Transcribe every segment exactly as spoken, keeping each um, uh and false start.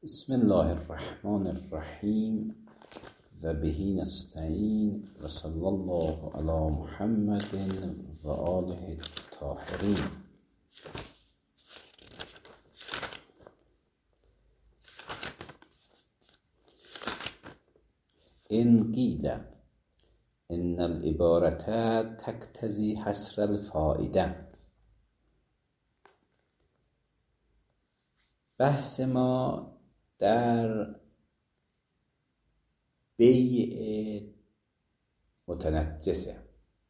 بسم الله الرحمن الرحیم و بهی نستعین و صلی الله علی محمد و آله الطاهرین. ان قیل ان العبارة تقتضی حصر الفائده. بحث ما در بیع متنجسه.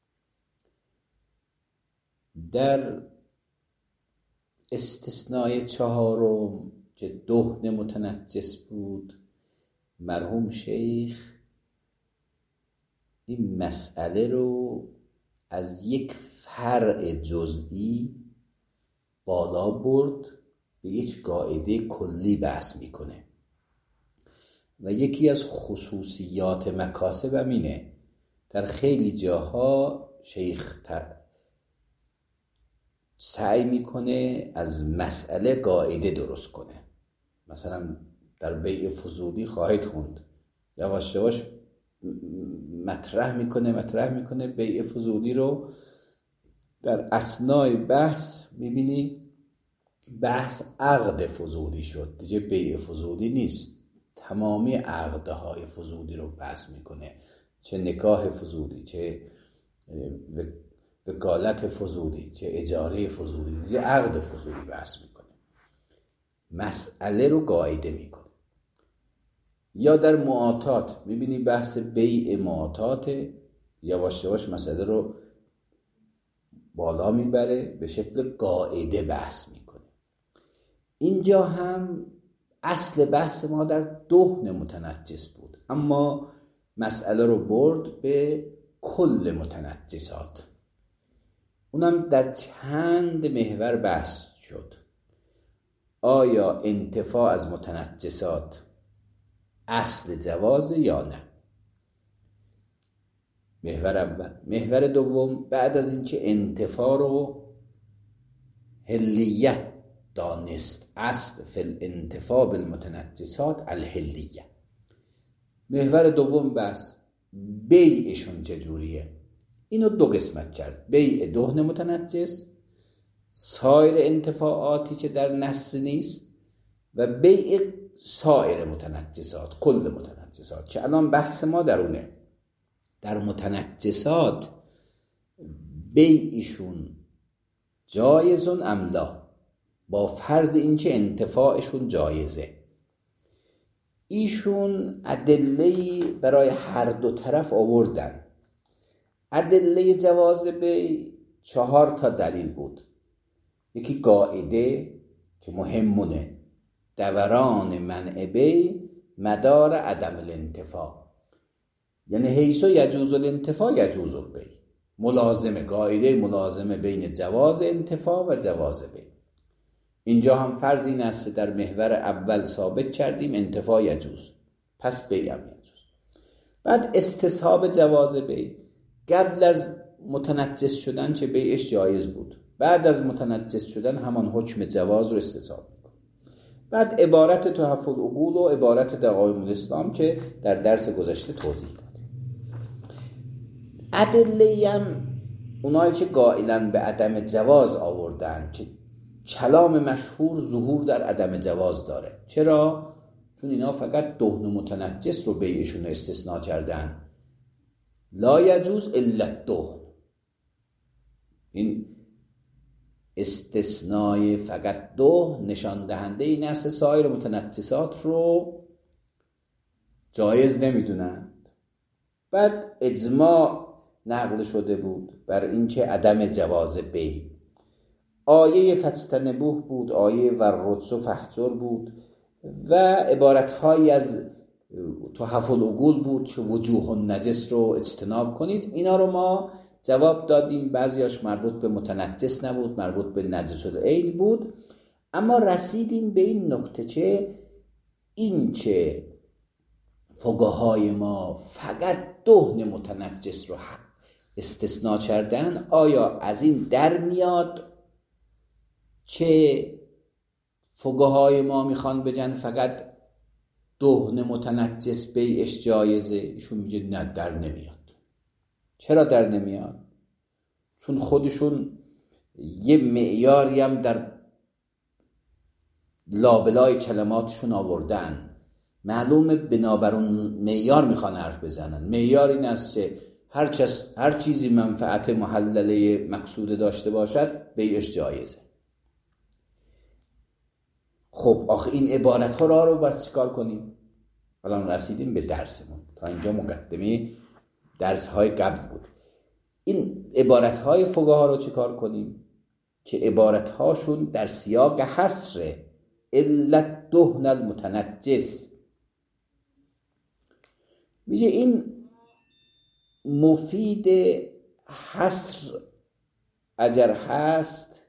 در استثنای چهارم که دهن متنجس بود، مرحوم شیخ این مسئله رو از یک فرع جزئی بالا برد به یک قاعده کلی بحث میکنه و یکی از خصوصیات مکاسب هم اینه. در خیلی جاها شیخ سعی میکنه از مسئله قاعده درست کنه. مثلا در بیع فضولی خواهید خوند یواش یواش مطرح میکنه مطرح میکنه بیع فضولی رو در اثنای بحث میبینی بحث عقد فضولی شد، دیگه بیع فضولی نیست، تمامی عقدهای فضولی رو بحث میکنه، چه نکاح فضولی، چه وکالت فضولی، چه اجاره فضولی، دیگه عقد فضولی بحث میکنه، مسئله رو قاعده میکنه. یا در معاطات میبینی بحث بیع معاطات، یواش یواش مسئله رو بالا میبره به شکل قاعده بحث میکنه. اینجا هم اصل بحث ما در دهن متنجس بود، اما مسئله رو برد به کل متنجسات. اونم در چند محور بحث شد. آیا انتفاع از متنجسات اصل جواز یا نه؟ محور اول. محور دوم، بعد از اینکه انتفاع رو حلیت دانست، اصل فی الانتفاع بالمتنجسات الحلیه. محور دوم بس بیعشون چجوریه، اینو دو قسمت کرد: بیع دهن متنجس، سایر انتفاعاتی که در نص نیست، و بیع سایر متنجسات، کل متنجسات، که الان بحث ما درونه. در متنجسات بیعشون جایزون ام لا، با فرض اینکه انتفاعشون جایزه. ایشون ادله‌ای برای هر دو طرف آوردن. ادله جواز بیع چهار تا دلیل بود. یکی قاعده که مهمونه: دوران منع بیع مدار عدم الانتفاع، یعنی حیث یجوز الانتفاع یجوز البیع. ملازمه، قاعده ملازمه بین جواز انتفاع و جواز بیع. اینجا هم فرض این است در محور اول ثابت کردیم انتفاع یجوز، پس بیع هم یجوز. بعد استصحاب جواز بیع، قبل از متنجس شدن چه بیعش جایز بود، بعد از متنجس شدن همان حکم جواز رو استصحاب میکنه. بعد عبارت تحف العقول و عبارت دقائم الاسلام که در درس گذشته توضیح دادیم. ادله هم اونایی که قائلن به عدم جواز آوردن که کلام مشهور ظهور در عدم جواز داره. چرا؟ چون اینا فقط دهن متنجس رو بیعشون استثناء کردن. لا یجوز الا الدهن. این استثناء فقط دهن نشان دهنده این است سایر متنجسات رو جایز نمیدونند. بعد اجماع نقل شده بود بر اینکه عدم جواز بیع. آیه فاجتنبوه بود، آیه والرجس فاهجر بود و عبارتهایی از تحف العقول بود که وجوه النجس رو اجتناب کنید. اینا رو ما جواب دادیم. بعضیاش مربوط به متنجس نبود، مربوط به نجس العین بود. اما رسیدیم به این نقطه که این که فقهای ما فقط دهن متنجس رو استثناء کردن، آیا از این در میاد که فقهای ما میخوان بگن فقط دهن متنجس بیعش جایزه؟ ایشون میگه نه، در نمیاد. چرا در نمیاد؟ چون خودشون یه معیاری هم در لابلای کلماتشون آوردن، معلومه بنابر اون معیار میخوان حرف بزنن. معیار این است که هر, چیز هر چیزی منفعت محلله مقصود داشته باشد بیعش جایزه. خب آخه این عبارت ها را رو بس چیکار کنیم؟ الان رسیدیم به درسمون. تا اینجا مقدمه درس های قبل بود. این عبارت های فقها رو چیکار کنیم؟ که عبارت هاشون در سیاق حصر علت دهن المتنجس. میگه این مفید حصر اگر هست،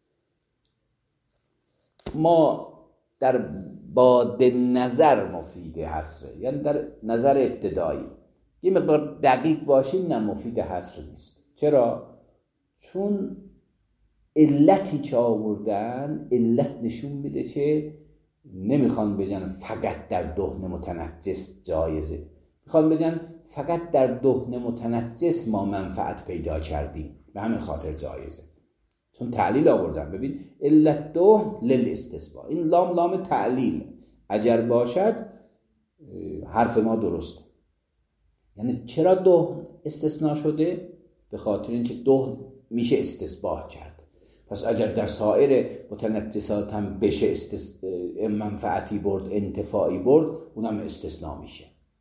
ما در باد نظر مفید حصره، یعنی در نظر ابتدایی یه مقدار دقیق باشیم، نه مفید حصر نیست. چرا؟ چون علتی که آوردن، علت نشون میده که نمیخوان بگن فقط در دهن متنجس جایزه، میخوان بگن فقط در دهن متنجس ما منفعت پیدا کردیم، به همین خاطر جایزه. چون تعلیل آوردن. ببین علت دهن للاستثباء، این لام لام تعلیل اگر باشد حرف ما درسته. یعنی چرا دهن استثناء شده؟ به خاطر اینکه دهن میشه استثباء کرد. پس اگر در سایر متنجسات هم بشه استث... منفعتی برد، انتفاعی برد، اونم استثناء میشه.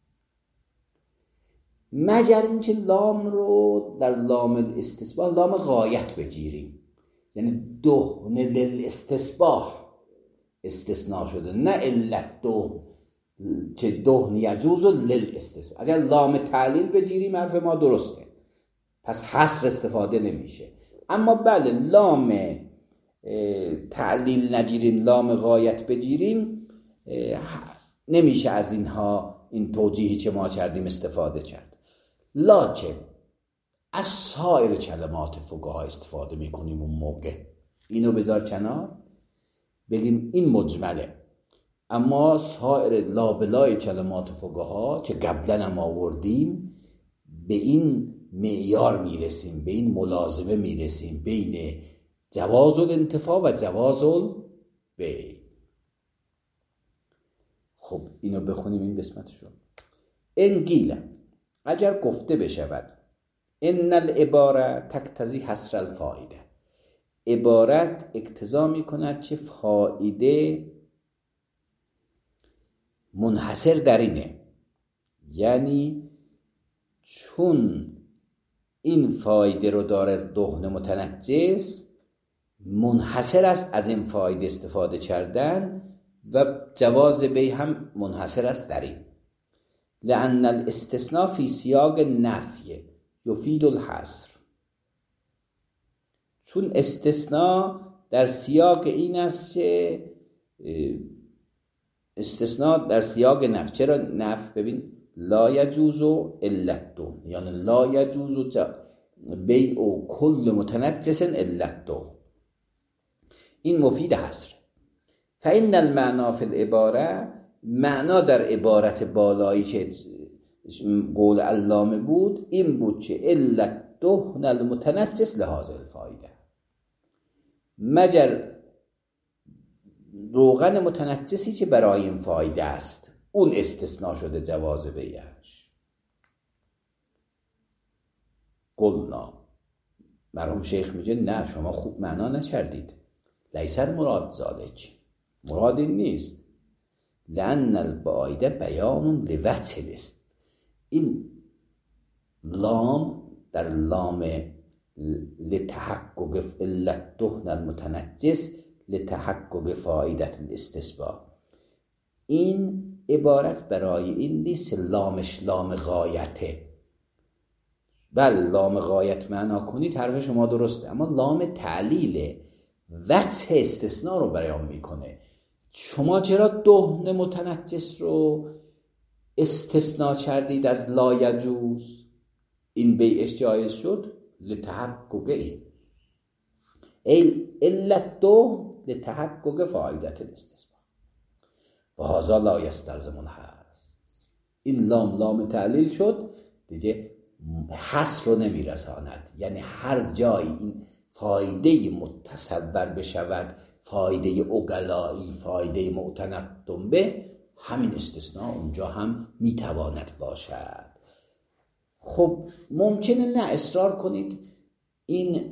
مگر اینکه لام رو در لام الاستثباء لام غایت بگیریم، یعنی دهن للاستثباء استثناء شده، نه علت دهن که دهن یجوز للاستثباء. اگر لام تعلیل بگیریم حرف ما درسته، پس حصر استفاده نمیشه. اما بله لام تعلیل نگیریم، لام غایت بگیریم، نمیشه از اینها، این توجیهی که ما کردیم استفاده کرد. لکن از سایر کلمات فقها استفاده میکنیم اون موقع. اینو بذار کنار، بگیم این مجمله، اما سایر لابلای کلمات فقها که قبلا هم آوردیم به این معیار میرسیم، به این ملازمه میرسیم بین جواز الانتفاع و جواز البیع. خب اینو بخونیم این قسمتشو. ان قیل، اگر گفته بشود ان العباره تقتضی حصر الفائده، عبارت اقتضا میکند که فائده منحصر در اینه، یعنی چون این فایده رو داره دهن متنجس، منحصر است از این فایده استفاده کردن و جواز بیع هم منحصر است در این. لأن الاستثناء فی سیاق نفی یفید الحصر، چون استثناء در سیاق این است که استثناء در سیاق نفی. چرا نفی؟ ببین لا یجوز علت دهن، یعنی لا یجوز بیع کل متنجس علت دهن، این مفید حصر. فإن المعنى فی العباره، معنا در عبارت بالایی که قول علامه بود این بود که علت دهن المتنجس لهذا الفایده، مگر روغن متنجسی که برای این فایده است اون استثناء شده جواز بیعش. قلنا، مرحوم شیخ میگه نه شما خوب معنا نکردید، لیس المراد ذالک، مراد این نیست. لأن الفائده بیان لوجه الاست، این لام در لام لتحقق علت دهن المتنجس لتحقق فائده الاستثباء، این عبارت برای این نیست لامش لام غایته. بله لام غایت معنا کنید حرف شما درسته، اما لام تعلیل وجه استثناء رو بیان میکنه. شما چرا دهن متنجس رو استثناء کردید از لا یجوز؟ این بیعش جایز شد لتحقق این ای علت دهن لتحقق فائده الاستثناء. و هذا لا یستلزم الحصر. این لام لام تعلیل شد دیگه حصر رو نمیرساند، یعنی هر جای این فایده متصور بشود، فایده عقلایی، فایده معتنتم به، همین استثناء اونجا هم میتواند باشد. خب ممکنه نه اصرار کنید این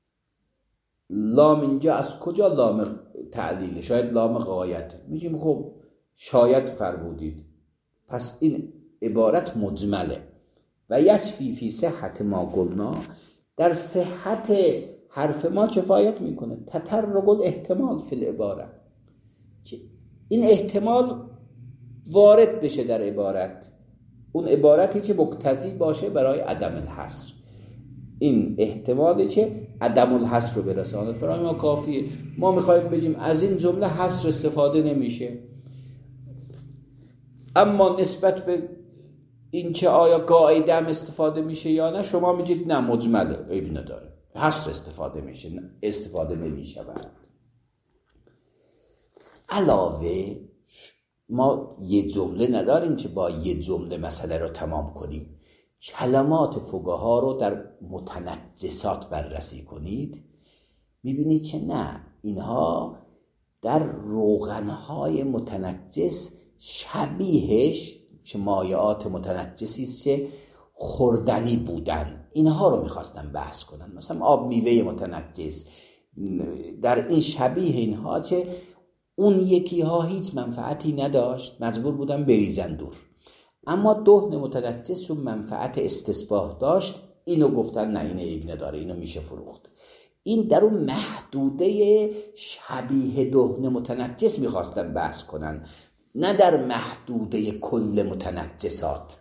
لام اینجا از کجا لام تعلیل؟ شاید لام غایت. میگیم خب شاید فرمودید، پس این عبارت مجمله و یکفی فی صحت ما قلنا، در صحت حرف ما کفایت میکنه. تطرق الاحتمال فی العباره، این احتمال وارد بشه در عبارت، اون عبارتی که مقتضی باشه برای عدم الحصر، این احتمالی که عدم الحصر رو برساند برای ما کافیه. ما میخوایم بگیم از این جمله حصر استفاده نمیشه، اما نسبت به این که آیا قاعده هم استفاده میشه یا نه، شما میگید نه مجمله، عیبی نداره، حصر استفاده میشه، نه استفاده نمیشه. علاوه ما یه جمله نداریم که با یه جمله مسئله رو تمام کنیم. کلمات فقها رو در متنجسات بررسی کنید، میبینید که نه، اینها در روغنهای متنجس شبیهش که مایعات متنجسی است که خوردنی بودن، اینها رو میخواستن بحث کنن. مثلا آب میوه متنجس، در این شبیه اینها که اون یکی ها هیچ منفعتی نداشت، مجبور بودن بریزن دور، اما دهن متنجس رو منفعت استصباح داشت، اینو گفتن نه این عیب نداره، اینو میشه فروخت. این در اون محدوده شبیه دهن متنجس میخواستن بحث کنن، نه در محدوده کل متنجسات.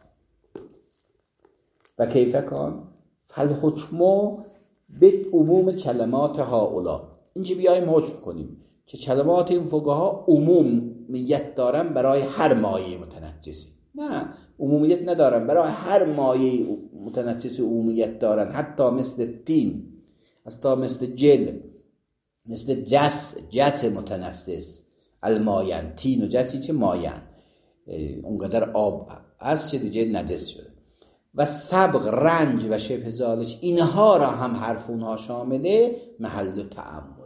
و کیف کان فالحکم به عموم کلمات هؤلاء، اینجا بیایم حکم کنیم که کلمات این فقها عمومیت دارن برای هر مایه متنجسی. نه، عمومیت ندارن، برای هر مایه متنجسی عمومیت دارن، حتی مثل تین، حتی مثل جل، مثل جس، جس متنجس الماین، تین و جسی چه ماین، اونقدر آب از چه دیگه نجس شده. و سبق، رنج و شبه ذالک، اینها را هم حرف اونها شامله، محل تأمله.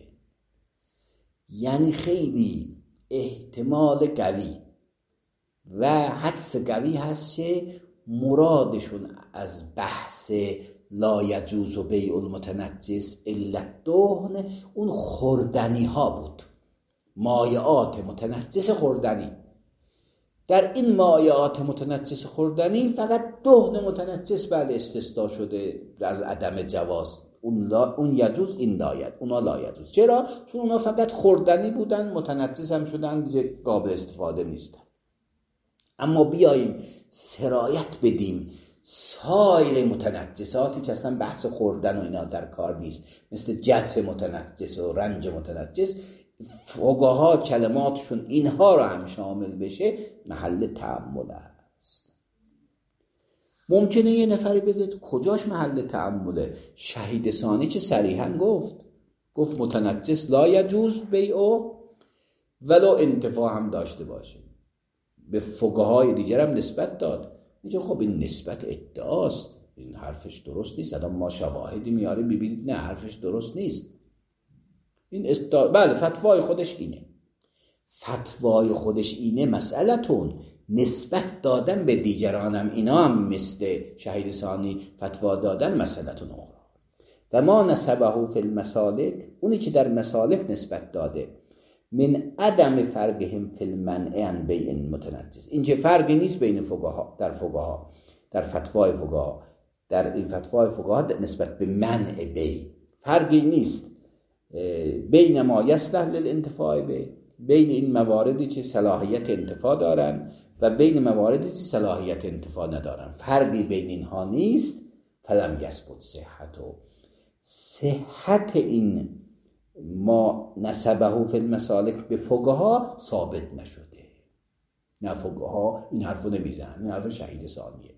یعنی خیلی احتمال قوی و حدس قوی هست که مرادشون از بحث لا یجوز بیع المتنجس الا الدهن اون خوردنی ها بود، مایعات متنجس خوردنی. در این مایعات متنجس خوردنی فقط دهن متنجس بعد استثناء شده از عدم جواز، اون, لا اون یجوز، این لاید، اونا لا یجوز. چرا؟ چون اونا فقط خوردنی بودن، متنجس هم شدن دیگه، قابل استفاده نیستن. اما بیاییم سرایت بدیم سایر متنجساتی که اصلا بحث خوردن و اینا در کار نیست، مثل جس متنجس و رنج متنجس، فقها کلماتشون اینها رو هم شامل بشه، محل تأمل است. ممکنه یه نفری بگه کجاش محل تأمله؟ شهید ثانی که صریحا گفت گفت متنجس لا یجوز بیعو ولو انتفاع هم داشته باشه، به فقهای دیگر هم نسبت داد. میگه خب این نسبت ادعاست، این حرفش درست نیست. الان ما شواهدی میاریم ببینید نه حرفش درست نیست. این استا... بله فتوای خودش اینه، فتوای خودش اینه، مسئلتون نسبت دادن به دیگرانم، اینا هم مثل شهید ثانی فتوا دادن، مسئلتون اخرى. و ما نسبه فی المسالک، اونی که در مسالک نسبت داده، من عدم فرقهم فی المنع عن بیع متنجس، این که فرقی نیست بین فقها، در فقها، در فتوای فقها، در این فتوای فقها نسبت به منع بیع فرقی نیست، بین ما یصلح للانتفاع به، بین این مواردی که صلاحیت انتفاع دارن و بین مواردی که صلاحیت انتفاع ندارن، فرقی بین اینها نیست. فلم یثبت صحت، و صحت این ما نسبه فی المسالک به فقها ثابت نشده. نه فقها این حرفو نمیزنن، این حرف شهید ثانیه.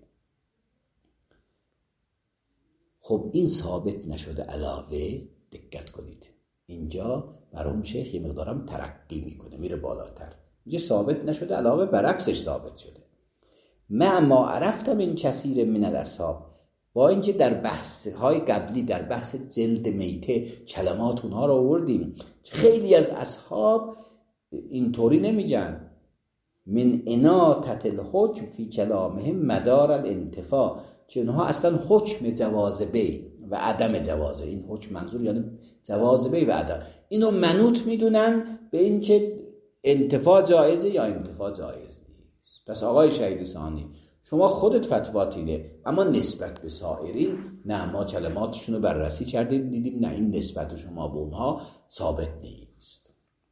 خب این ثابت نشده. علاوه دقت کنید اینجا مرحوم شیخ یه مقدارم ترقی میکنه، میره بالاتر، اینجا ثابت نشده، علاوه برعکسش ثابت شده. ما ما عرفتم این کثیر من الاصحاب، با اینکه در بحث های قبلی در بحث جلد میته کلمات اونها رو آوردیم، خیلی از اصحاب اینطوری نمیگن. من اناطت الحکم فی کلامهم مدار الانتفاع، که اونها اصلا حکم جواز بیع و عدم جواز، این حکم منظور یعنی جواز بیع و عدم، اینو منوط میدونن به این که انتفاع جایزه یا انتفاع جایز نیست. پس آقای شهید ثانی شما خودت فتواتینه، اما نسبت به سائرین نه، ما کلماتشون رو بررسی کردیم دیدیم نه، این نسبت شما به اونها ثابت نیست.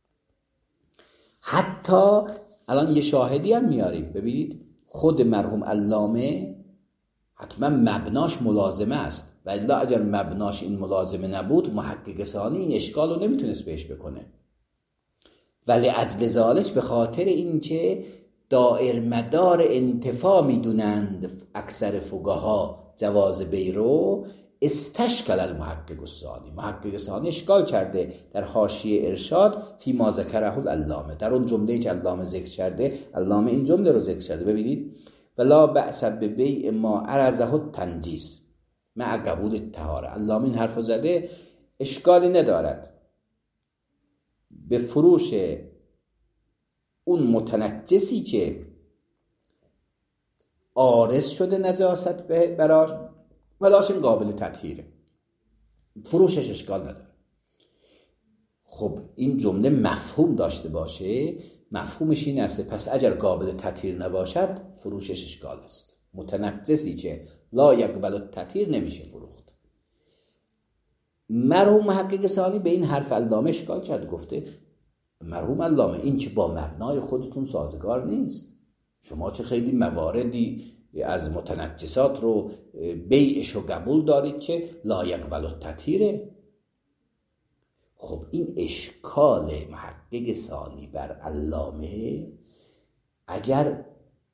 حتی الان یه شاهدی هم میاریم، ببینید خود مرحوم علامه حتما مبناش ملازمه است، و الا اگر مبناش این ملازمه نبود محقق ثانی این اشکال رو نمیتونست بهش بکنه. ولی اجل ذالک به خاطر این که دائر مدار انتفاع میدونند اکثر فقها جواز بیع رو، استشکل المحقق الثانی، محقق ثانی اشکال کرده در حاشیه ارشاد فی ما ذکره العلامه، در اون جمله‌ای که علامه ذکر کرده، علامه این جمله رو ذکر کرده، ببینید ولا بأس ببیع ما عرضه التنجیس مع قبول الطهاره. علامه این حرف زده، اشکالی ندارد به فروش اون متنجسی که عارض شده نجاست براش ولاشن قابل تطهیره، فروشش اشکال نداره. خب این جمله مفهوم داشته باشه، مفهومش این است پس اگر قابل تطهیر نباشد فروشش اشکال است. متنجسی که لا یقبل التطهیر نمیشه فروخت. مرحوم محقق ثانی به این حرف علامه اشکال کرد، گفته مرحوم علامه این که با مبنای خودتون سازگار نیست، شما چه خیلی مواردی از متنجسات رو بیعش رو قبول دارید که لا یقبل التطهیره. خب این اشکال محقق ثانی بر علامه، اگر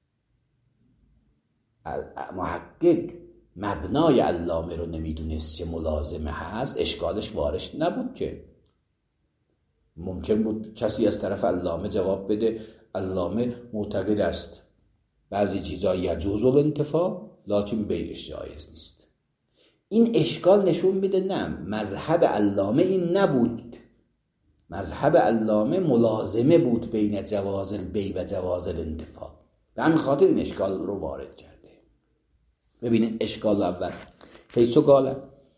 محقق مبنای علامه رو نمیدونست که ملازمه هست، اشکالش وارش نبود که ممکن بود کسی از طرف علامه جواب بده علامه معتقد است بعضی چیزا یجوز الانتفاع لکن بیعش جایز نیست. این اشکال نشون میده نه، مذهب علامه این نبود، مذهب علامه ملازمه بود بین جواز البیع و جواز الانتفاع، به همین خاطر این اشکال رو وارد کرده. ببینید اشکال اول فیسو قال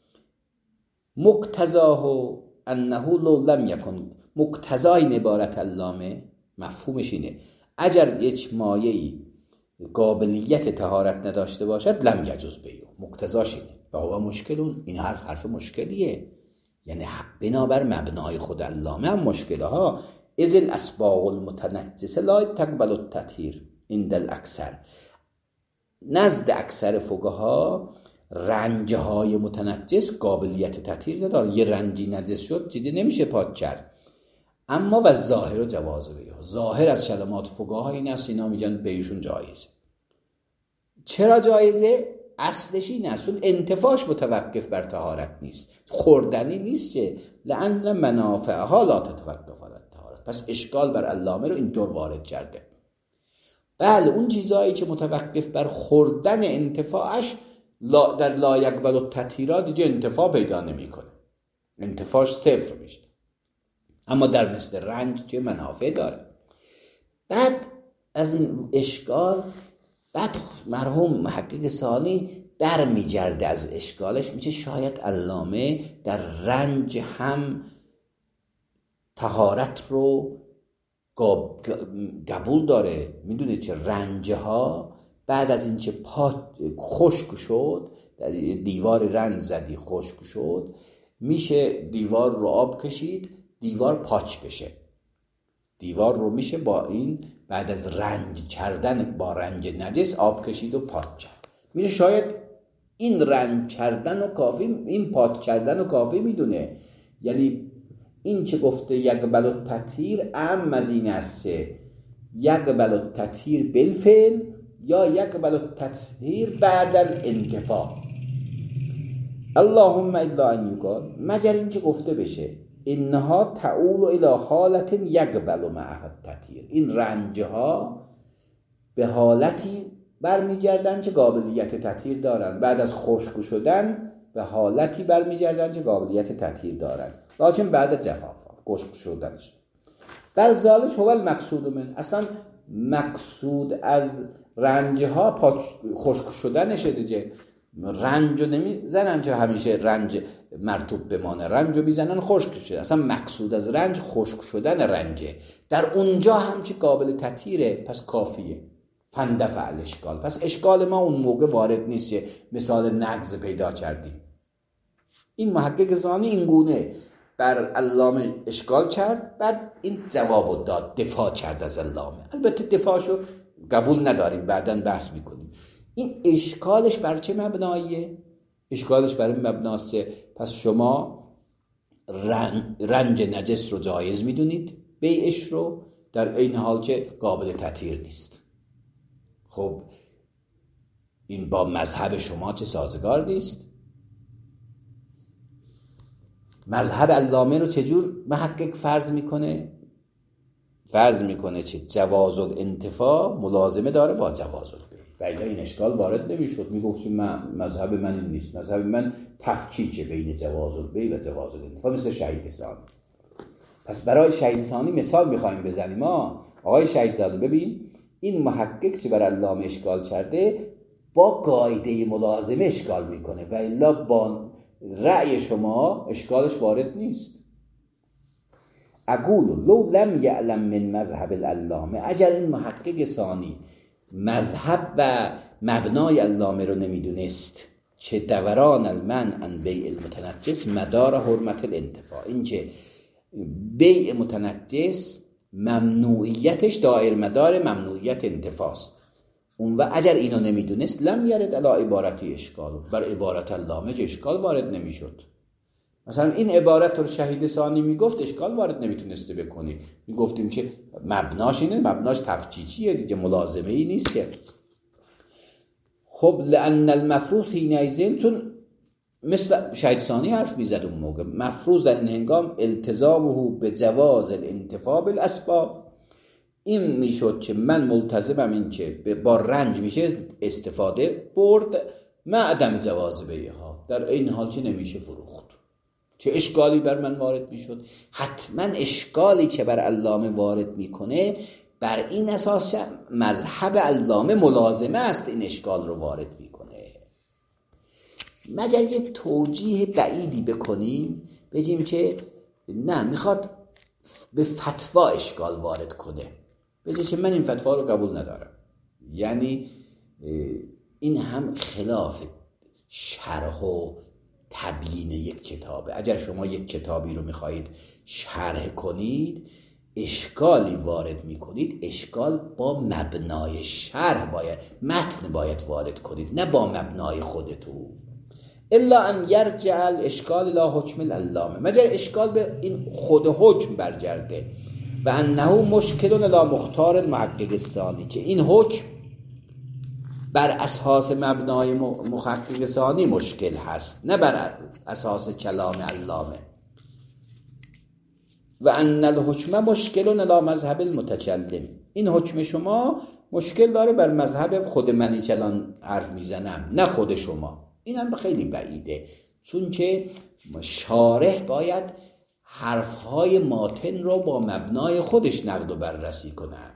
مقتضاه انه لو لم یکن، مقتضای عبارت علامه مفهومش اینه اگر یک مایه‌ای قابلیت طهارت نداشته باشد لم یجوز بیع، مقتضاش اینه. و هو مشکلون، این حرف حرف مشکلیه، یعنی بنابر مبنای خود علامه هم مشکله ها. اذ الاسباغ المتنجسه لا تقبل التطهیر عند الاکثر، نزد اکثر فقها رنج های متنجس قابلیت تطهیر نداره، یه رنجی نجس شد دیگه نمیشه پاک کرد. اما و ظاهر و جواز بیع، ظاهر از کلمات فقها این است اینا میگن بیعشون جایزه. چرا جایزه؟ اصلش این است چون انتفاعش متوقف بر طهارت نیست، خوردنی نیست که لأن منافعها لا تتوقف علی الطهارت. پس اشکال بر علامه رو اینطور وارد کرده. بله اون چیزایی که متوقف بر خوردن انتفاعش لا در لا یقبل التطهیر دیگه انتفاع پیدا نمیکنه، انتفاعش صفر میشه، اما در مثل رنج که منافع داره. بعد از این اشکال بعد مرحوم محقق ثانی در میگرده از اشکالش، میشه شاید علامه در رنج هم طهارت رو قبول داره. میدونه چه رنجها بعد از این که پا خشک شد، دیوار رنج زدی خشک شد، میشه دیوار رو آب کشید دیوار پاک بشه، دیوار رو میشه با این بعد از رنج کردن با رنج نجس آب کشید و پاک کرد. میشه شاید این رنج کردن و کافی، این پاک کردن و کافی میدونه. یعنی این چه گفته یقبل التطهیر اعم از این است، یقبل التطهیر بالفعل یا یقبل التطهیر بعد الانتفاع. اللهم الا ان یقال، مگر این که گفته بشه اینها تعول الی حالت یقبل معها التطهیر، این رنجها به حالتی برمیگردن که قابلیت تطهیر دارن، بعد از خشک شدن به حالتی برمیگردن که قابلیت تطهیر دارن، لکن بعد جفاف خشک شدنش. بل ذالک هو المقصود من، اصلا مقصود از رنجها پاک خشک شدنشه دیگه. رنجو نمیزنن که همیشه رنج مرطوب بمانه، رنجو میزنن خشک شه. اصلا مقصود از رنج خشک شدن رنجه، در اونجا هم که قابل تطهیره، پس کافیه. فندفع الاشکال، پس اشکال ما اون موقع وارد نیست. مثال نقض پیدا کردیم. این محقق ثانی این گونه بر علامه اشکال کرد، بعد این جواب داد، دفاع کرد از علامه. البته دفاعشو قبول نداریم، بعداً بحث میکنیم. این اشکالش بر چه مبناییه؟ اشکالش بر این مبناست پس شما رنج نجس رو جایز میدونید، بیعش رو، در این حال که قابل تطهیر نیست. خب این با مذهب شما چه سازگار نیست؟ مذهب علامه رو چجور محقق فرض میکنه؟ فرض میکنه که جواز الانتفاع ملازمه داره با جواز البیع، و الا این اشکال وارد نمیشد. میگفتیم من مذهب من این نیست، مذهب من تفکیک بین جواز البیع و جواز الانتفاع، مثل شهید ثانی. پس برای شهید ثانی مثال میخوایم بزنیم. ما آقای شهید زاده ببین این محقق که بر علامه اشکال کرده با قاعده ملازمه اشکال میکنه، و الا با رأی شما اشکالش وارد نیست. اقول لو لم یعلم من مذهب العلامه، اگر این محقق ثانی مذهب و مبنای علامه رو نمیدونست، چه دوران المنع عن بیع المتنجس مدار حرمت الانتفاع، این که بیع متنجس ممنوعیتش دائر مدار ممنوعیت انتفاست، اون و اگر اینو نمیدونست لم یرد علی عبارتی اشکال، بر عبارت علامه که اشکال وارد نمیشد. مثلا این عبارت رو شهید ثانی میگفت اشکال وارد نمیتونسته بکنی، میگفتیم که مبناش اینه، مبناش تفکیکیه دیگه، ملازمه ای نیست. خب لان المفروض حینئذ، چون مثل شهید ثانی حرف میزد اون موقع، مفروض در این هنگام التزامه به جواز الانتفاع بالاسباب، این میشد که من ملتزمم این که با رنج میشه استفاده برد، مع عدم جواز بیعها، در این حال که نمیشه فروخت. چه اشکالی بر من وارد میشد؟ حتما اشکالی که بر علامه وارد میکنه بر این اساس مذهب علامه ملازمه است، این اشکال رو وارد میکنه. مگر یه توجیه بعیدی بکنیم، بگیم که نه میخواد به فتوا اشکال وارد کنه، بگه که من این فتوا رو قبول ندارم. یعنی این هم خلاف شرح و تبیین یک کتابه. اگر شما یک کتابی رو میخواهید شرح کنید، اشکالی وارد میکنید، اشکال با مبنای شرح باید، متن باید وارد کنید، نه با مبنای خودتون. الا ان یرجع الاشکال الى حکم العلامه، مگر اشکال به این خود حکم برگرده، و انه مشکل الی مختار المحقق ثانی، که این حکم بر اساس مبنای محقق ثانی مشکل هست، نه بر اساس کلام علامه. و ان الحکم مشکل الی مذهب المتکلم، این حکم شما مشکل داره بر مذهب خود منی که الان حرف میزنم، نه خود شما. این هم خیلی بعیده، چون که شارح باید حرفهای ماتن رو با مبنای خودش نقد و بررسی کند.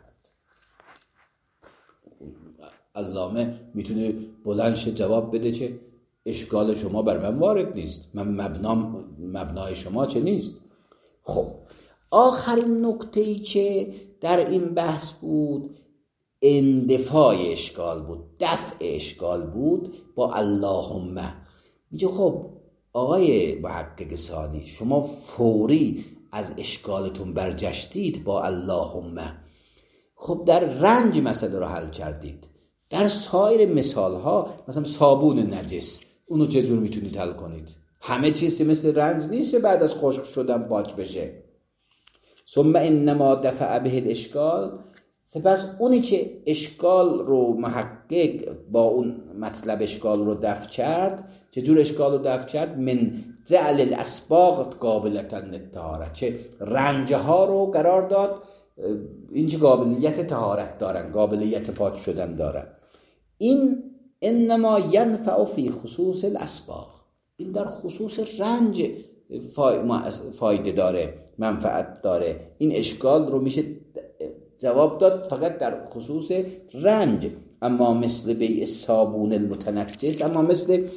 علامه میتونه بلندش جواب بده که اشکال شما بر من وارد نیست، من مبنام مبنای شما چه نیست. خب آخرین نکته‌ای که در این بحث بود اندفاع اشکال بود، دفع اشکال بود با اللهم. میگه خب آقای محقق ثانی، شما فوری از اشکالتون برجشتید با اللهم، خب در رنج مسئله رو حل کردید، در سایر مثال ها مثلا صابون نجس، اونو چجور میتونید حل کنید؟ همه چیز مثل رنج نیست بعد از خشک شدن پاک بشه. ثم انما دفع به الاشکال، سپس اونی که اشکال رو محقق با اون مطلب اشکال رو دفع کرد، چجور اشکال رو دفع کرد؟ من جعل الاسباغ قابلتا للطهارت، چه رنجه ها رو قرار داد این چه قابلیت طهارت دارن، قابلیت پاک شدن دارن. این انما ینفع فی خصوص الاسباغ، این در خصوص رنج فایده داره، منفعت داره. این اشکال رو میشه جواب داد فقط در خصوص رنج. اما مثل بیع صابون المتنجس، اما مثل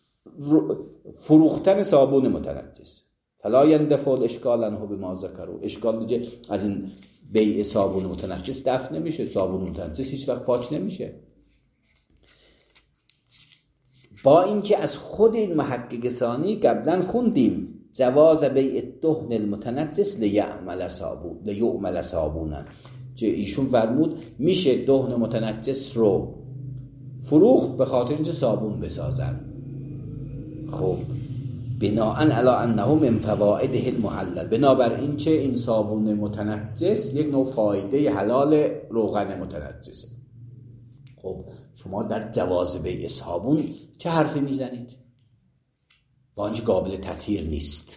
فروختن صابون متنجس، فلا يندفع الاشکال عنه بما ذکروا، اشکال دیگه از این بیع صابون متنجس دفع نمیشه. صابون متنجس هیچ وقت پاک نمیشه. با اینکه از خود این محقق ثانی قبلا خوندیم جواز بیع دهن المتنجس لیعمل صابون لیعمل صابونا، که ایشون فرمود میشه دهن متنجس رو فروخت به خاطر اینکه صابون بسازن. خب بناءً علی انه من فوائده المحلل، بنابراین چه این صابون متنجس یک نوع فایده حلال روغن متنجسه. خب شما در جواز بیع صابون چه حرفی میزنید؟ با اینکه قابل تطهیر نیست.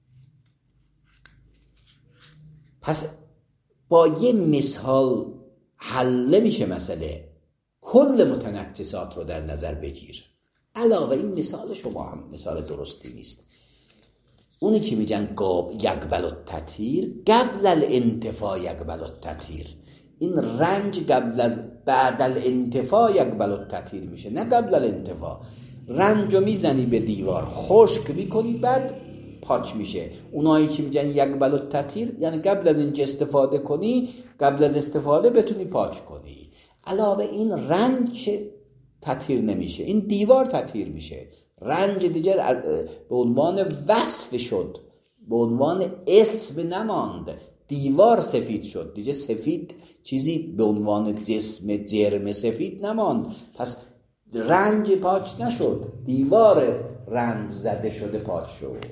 پس با یه مثال حل میشه مسئله. کل متنجسات رو در نظر بگیر. علاوه این مثال شما هم مثال درستی نیست. اونی که میگن قاب یقبل التطهیر قبل الانتفاع یقبل التطهیر، این رنج قبل از بعد الانتفاع یقبل التطهیر میشه، نه قبل الانتفاع. رنجو میزنی به دیوار، خشک میکنی، بعد پاک میشه. اونایی که میگن یقبل التطهیر یعنی قبل از اینکه استفاده کنی، قبل از استفاده بتونی پاک کنی. علاوه این رنج تطهیر نمیشه، این دیوار تطهیر میشه. رنج دیگر به عنوان وصف شد، به عنوان اسم نماند. دیوار سفید شد دیگه، سفید چیزی به عنوان جسم جرم سفید نماند. پس رنج پاک نشد، دیوار رنج زده شده پاک شد.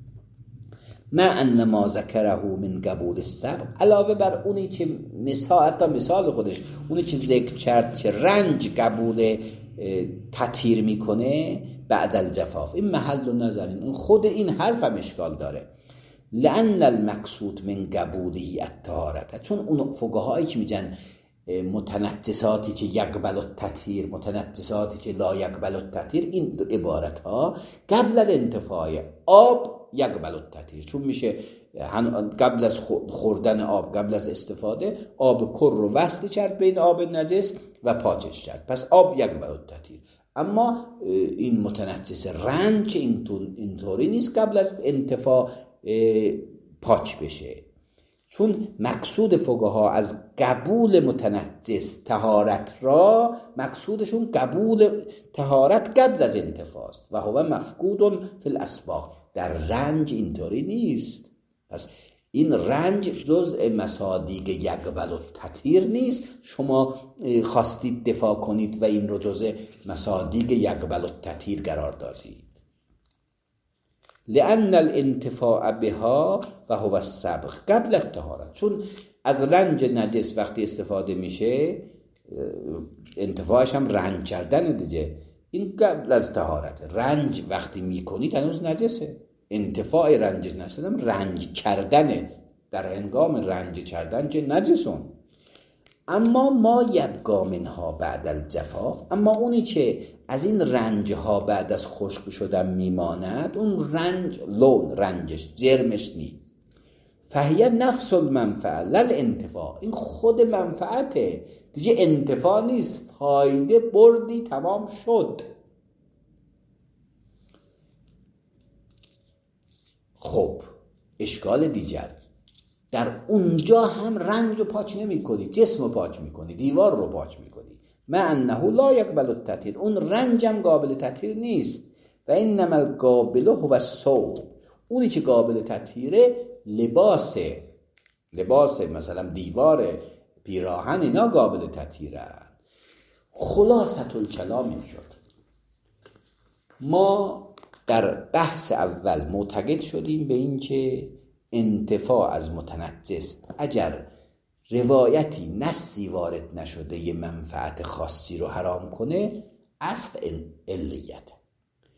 ما ان ما ذکره من قبول السبق، علاوه بر اونی که مثال حتی مثال خودش اونی که ذکر کرد که رنج قبول تطهیر میکنه بعد الجفاف، این محل نظرین، این خود این حرف هم اشکال داره. لأن المقصود من قبوله الطهارت، چون اون فقهایی که میگن متنجساتی که یقبل التطهیر، متنجساتی که لا یقبل التطهیر، این عبارت ها قبل الانتفاع آب یقبل التطهیر، چون میشه قبل از خوردن آب، قبل از استفاده آب کر رو وصل کرد بین آب نجس و پاکش کرد، پس آب یقبل التطهیر. اما این متنجس رنج اینطوری نیست قبل از انتفاع پاک بشه، چون مقصود فقها از قبول متنجس طهارت را، مقصودشون قبول طهارت قبل از انتفاع است و هو مفقود فی الاسباغ. در رنج اینطوری نیست. پس این رنج جزء مصادیق یقبل التطهیر نیست. شما خواستید دفاع کنید و این رو جزء مصادیق یقبل التطهیر قرار دادید. لأن الانتفاع بها و هو السبغ قبل الطهارت، چون از رنج نجس وقتی استفاده میشه انتفاعش هم رنج کردن دیگه، این قبل از طهارت. رنج وقتی میکنید هنوز نجسه، انتفاع رنج نشدم رنج کردنه، در هنگام رنج کردن که نجسون. اما ما یبقا منها بعد الجفاف، اما اونی که از این رنج ها بعد از خشک شدن میماند، اون رنج لون رنجش جرمش نی، فهیه نفس المنفعه لل انتفاع، این خود منفعته دیگه، انتفاع نیست، فایده بردی تمام شد. خب اشکال دیگر، در اونجا هم رنج رو پاک نمی کنی، جسم رو پاک می کنی، دیوار رو پاک می کنی. ما انه لا یقبل التطهیر، اون رنج هم قابل تطهیر نیست. و انما القابل هو الثوب، اونی که قابل تطهیره لباسه، لباس مثلا دیوار، پیراهن، اینا قابل تطهیره. خلاصه الکلام این شد ما در بحث اول معتقد شدیم به این که انتفاع از متنجس اگر روایتی نصی وارد نشده یه منفعت خاصی رو حرام کنه، اصل علیت.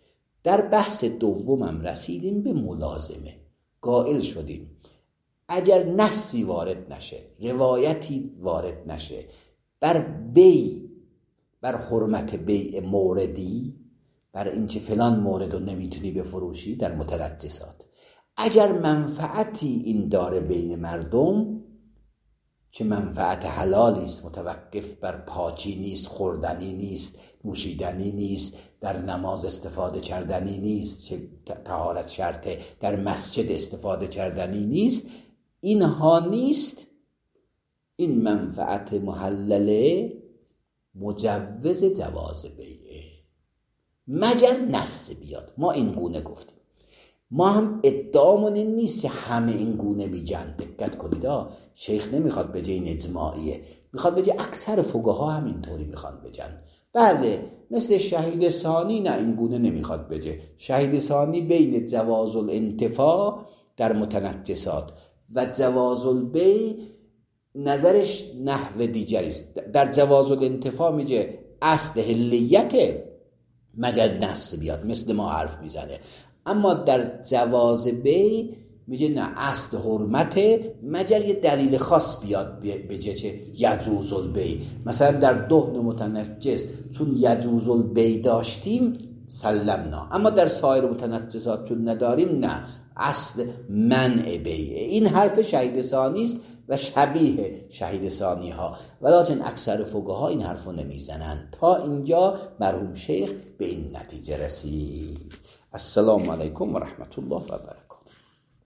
در بحث دومم رسیدیم به ملازمه. قائل شدیم اگر نصی وارد نشه، روایتی وارد نشه بر بی بر حرمت بیع موردی، بر اینکه فلان مورد رو نمیتونی بفروشی در متنجسات، اگر منفعتی این داره بین مردم که منفعت حلالی است، متوقف بر پاکی نیست، خوردنی نیست، نوشیدنی نیست، در نماز استفاده کردنی نیست که طهارت شرطه، در مسجد استفاده کردنی نیست، اینها نیست، این منفعت محلله مجوز جواز بیعه، مگر نص بیاد. ما این گونه گفتیم. ما هم ادعامون این نیست که همه این گونه میگن. دقت کنید ها، شیخ نمیخواد بگه این اجماعیه، میخواد بگه اکثر فقها هم اینطوری میخوان بگن. بله، مثل شهید ثانی نه، این گونه نمیخواد بگه. شهید ثانی بین جواز الانتفاع در متنجسات و جواز البیع نظرش نحو دیگری است. در جواز الانتفاع میگه اصل حلیت مگر نص بیاد، مثل ما حرف میزنه. اما در جواز بیع میگه نه، اصل حرمته مگر یه دلیل خاص بیاد بگه چه یجوز البیع. مثلا در دهن متنجس چون یجوز البیع داشتیم سلمنا، اما در سایر متنجسات چون نداریم نه، اصل منع بیع. این حرف شهید ثانی است و شبیه شهید ثانی ها، ولیکن اکثر فقها این حرفو نمیزنن. تا اینجا مرحوم شیخ به این نتیجه رسید. السلام علیکم و رحمت الله و برکاته.